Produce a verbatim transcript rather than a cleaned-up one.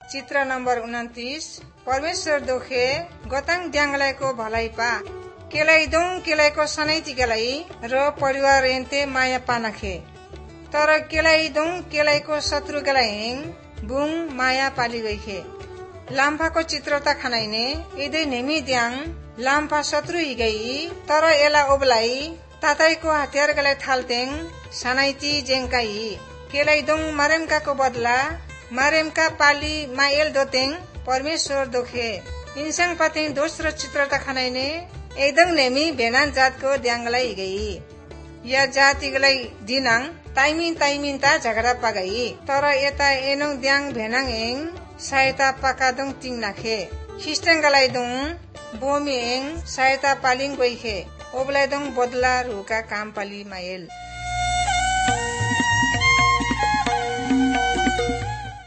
चित्र नम्बर उन्तिस। परमेश्वर दोखे गताङ द्याङलाईको भलाइ पा केलाई दङ केलाईको सनैति केलाई र परिवार एन्ते माया पानखे तर केलाई दङ केलाईको शत्रु केलाई हेङ बुङ माया पाली गइखे। लाम्फाको चित्रता खानाइने इदै नेमी द्याङ लाम्फा शत्रु हिगई तर एला ओबलाई ताताईको हतियार गलाई थालतेङ सनाइती जेङकाई केलाई दङ मारेमकाको बदला मारेमका पाली माएल दोतेङ परमेश्वर दोखे इन्साङ पातेङ दोस्रो चित्रता खानाइने एकदम नेमी भेनान जातको द्याङलाई गई या जातिगलाई दिनाङ ताइमिन ताइमिन ता झगडा पागई तर यता एनोङ द्याङ भेनाङ एङ सहायता पाकादोङ तिङ नाखे खिस्टंगलाई दङ बोमी एङ सहायता पालिङ गइखे ओबलाई दङ बदला रुका काम पाली माएल।